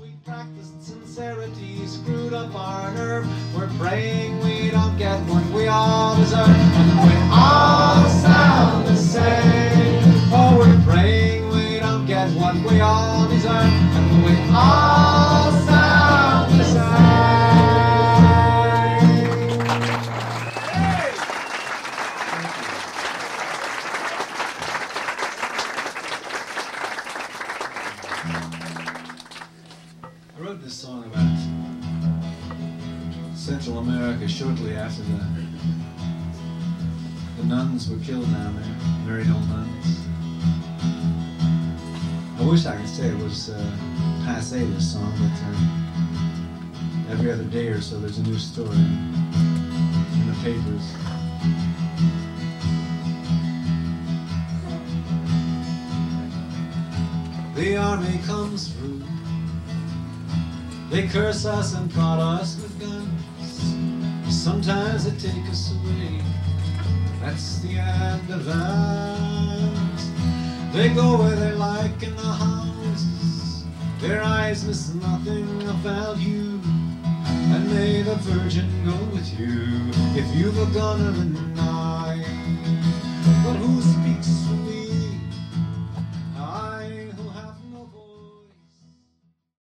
We practiced sincerity, screwed up our nerve. We're praying we don't get what we all deserve. And we all sound the same. Oh, we're praying we don't get what we all deserve. And we all sound the same. I wrote this song about Central America shortly after the nuns were killed down there, married old nuns. I wish I could say it was passé, this song, but every other day or so there's a new story in the papers. The army comes through. They curse us and prod us with guns. Sometimes they take us away. That's the end of that. They go where they like in the houses. Their eyes miss nothing of value. And may the Virgin go with you if you've a gun or a knife.